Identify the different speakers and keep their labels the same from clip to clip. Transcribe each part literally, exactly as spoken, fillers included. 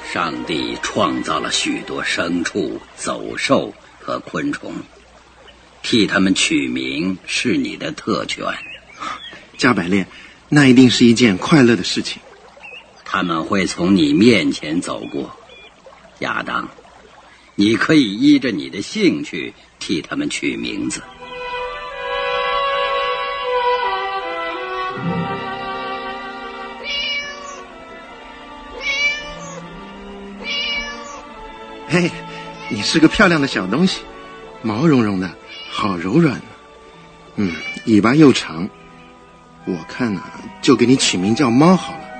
Speaker 1: 上帝创造了许多牲畜、走兽和昆虫，替他们取名是你的特权。
Speaker 2: 加百列，那一定是一件快乐的事情。
Speaker 1: 他们会从你面前走过，亚当，你可以依着你的兴趣替他们取名字。
Speaker 2: 嘿，你是个漂亮的小东西，毛茸茸的，好柔软。嗯，尾巴又长，我看啊，就给你取名叫猫好了。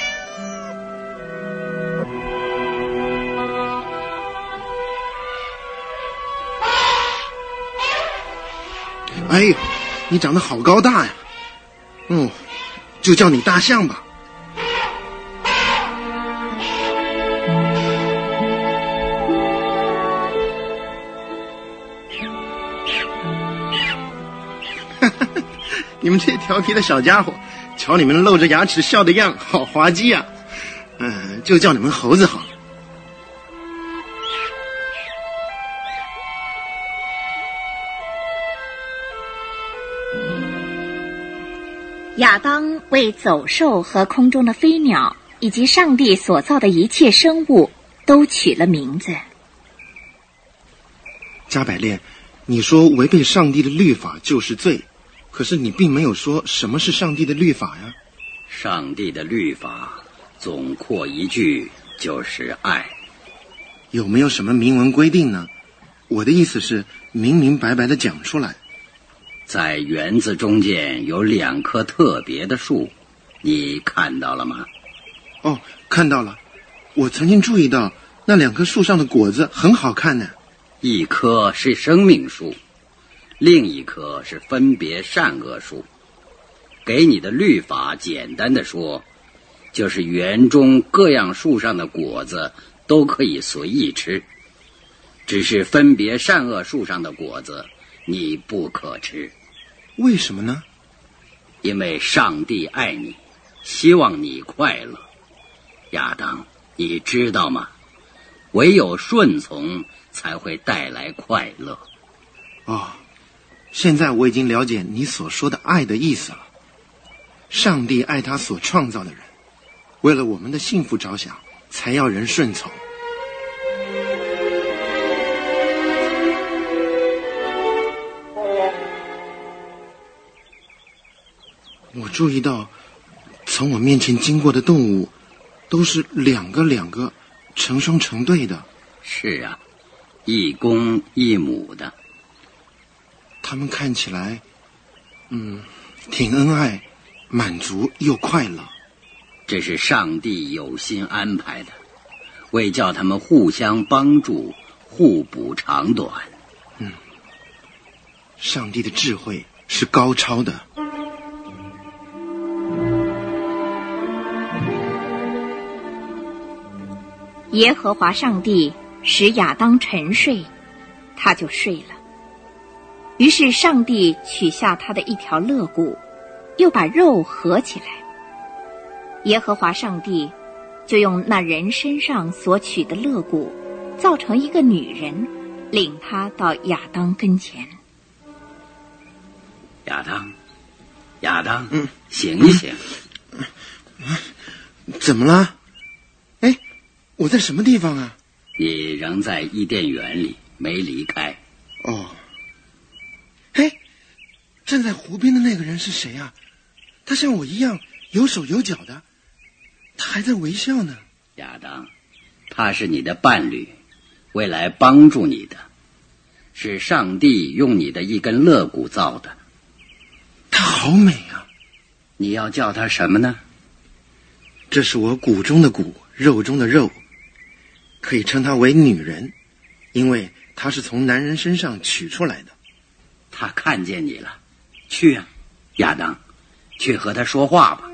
Speaker 2: 哎呦，你长得好高大呀！嗯，就叫你大象吧。你们这些调皮的小家伙，瞧你们露着牙齿笑的样，好滑稽啊！嗯，就叫你们猴子好了。
Speaker 3: 亚当为走兽和空中的飞鸟以及上帝所造的一切生物都取了名字。
Speaker 2: 加百列，你说违背上帝的律法就是罪，可是你并没有说什么是上帝的律法呀。
Speaker 1: 上帝的律法总括一句就是爱。
Speaker 2: 有没有什么明文规定呢？我的意思是明明白白的讲出来。
Speaker 1: 在园子中间有两棵特别的树，你看到了吗？
Speaker 2: 哦，看到了。我曾经注意到那两棵树上的果子很好看呢。
Speaker 1: 一棵是生命树，另一棵是分别善恶树。给你的律法简单的说，就是园中各样树上的果子都可以随意吃，只是分别善恶树上的果子你不可吃。
Speaker 2: 为什么呢？
Speaker 1: 因为上帝爱你，希望你快乐。亚当，你知道吗？唯有顺从才会带来快乐。
Speaker 2: 哦，现在我已经了解你所说的爱的意思了。上帝爱他所创造的人，为了我们的幸福着想，才要人顺从。我注意到从我面前经过的动物都是两个两个成双成对的。
Speaker 1: 是啊，一公一母的。
Speaker 2: 他们看起来嗯，挺恩爱，满足又快乐。
Speaker 1: 这是上帝有心安排的，为叫他们互相帮助，互补长短。
Speaker 2: 嗯，上帝的智慧是高超的。
Speaker 3: 耶和华上帝使亚当沉睡，他就睡了。于是上帝取下他的一条肋骨，又把肉合起来。耶和华上帝就用那人身上所取的肋骨，造成一个女人，领他到亚当跟前。
Speaker 1: 亚当，亚当，
Speaker 2: 嗯，
Speaker 1: 醒一醒。
Speaker 2: 嗯嗯、怎么了？哎，我在什么地方啊？
Speaker 1: 你仍在伊甸园里，没离开。
Speaker 2: 哦。嘿，站在湖边的那个人是谁啊？他像我一样有手有脚的，他还在微笑呢。
Speaker 1: 亚当，他是你的伴侣，为来帮助你的，是上帝用你的一根肋骨造的。
Speaker 2: 他好美啊！
Speaker 1: 你要叫他什么呢？
Speaker 2: 这是我骨中的骨，肉中的肉，可以称她为女人，因为她是从男人身上取出来的。
Speaker 1: 他看见你了，去啊，亚当，去和他说话吧。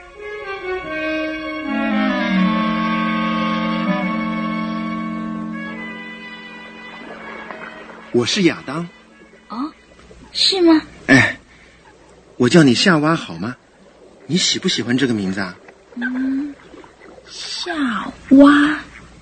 Speaker 2: 我是亚当。
Speaker 3: 哦，是吗？
Speaker 2: 哎，我叫你夏娃好吗？你喜不喜欢这个名字啊？
Speaker 3: 嗯，夏娃。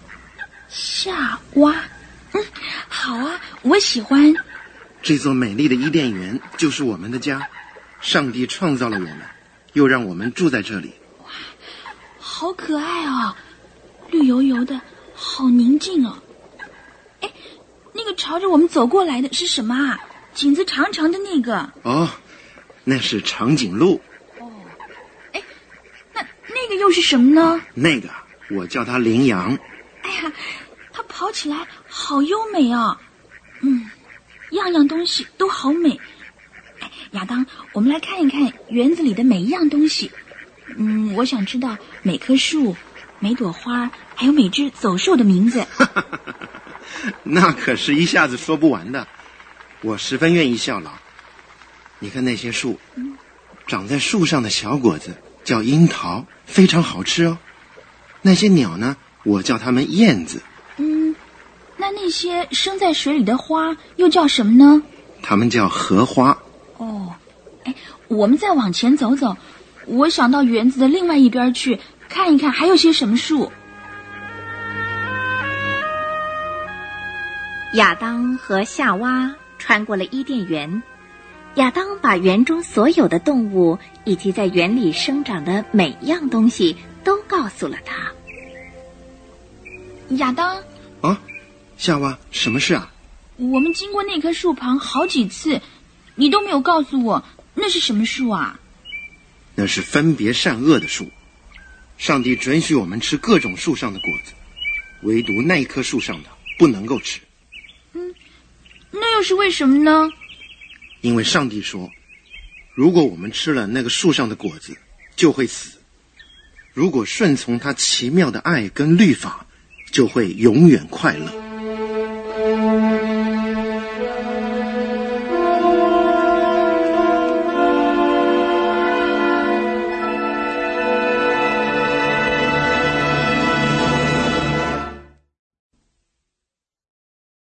Speaker 4: 夏娃，嗯，好啊，我喜欢。
Speaker 2: 这座美丽的伊甸园就是我们的家，上帝创造了我们，又让我们住在这里。
Speaker 4: 哇，好可爱哦，绿油油的，好宁静哦。哎，那个朝着我们走过来的是什么啊？颈子长长的那个。
Speaker 2: 哦，那是长颈鹿。
Speaker 4: 哦，哎，那那个又是什么呢？
Speaker 2: 那个我叫它羚羊。
Speaker 4: 哎呀，它跑起来好优美啊！嗯，样样东西都好美。哎，亚当，我们来看一看园子里的每一样东西。嗯，我想知道每棵树、每朵花，还有每只走兽的名字。
Speaker 2: 那可是一下子说不完的，我十分愿意效劳。你看那些树，嗯、长在树上的小果子叫樱桃，非常好吃哦。那些鸟呢，我叫它们燕子。
Speaker 4: 嗯，那那些生在水里的花又叫什么呢？
Speaker 2: 它们叫荷花。
Speaker 4: 哦，哎，我们再往前走走，我想到园子的另外一边去看一看还有些什么树。
Speaker 3: 亚当和夏娃穿过了伊甸园，亚当把园中所有的动物以及在园里生长的每样东西都告诉了他。
Speaker 4: 亚当
Speaker 2: 啊，夏娃，什么事啊？
Speaker 4: 我们经过那棵树旁好几次，你都没有告诉我那是什么树啊？
Speaker 2: 那是分别善恶的树。上帝准许我们吃各种树上的果子，唯独那一棵树上的不能够吃。
Speaker 4: 嗯，那又是为什么呢？
Speaker 2: 因为上帝说，如果我们吃了那个树上的果子，就会死；如果顺从他奇妙的爱跟律法，就会永远快乐。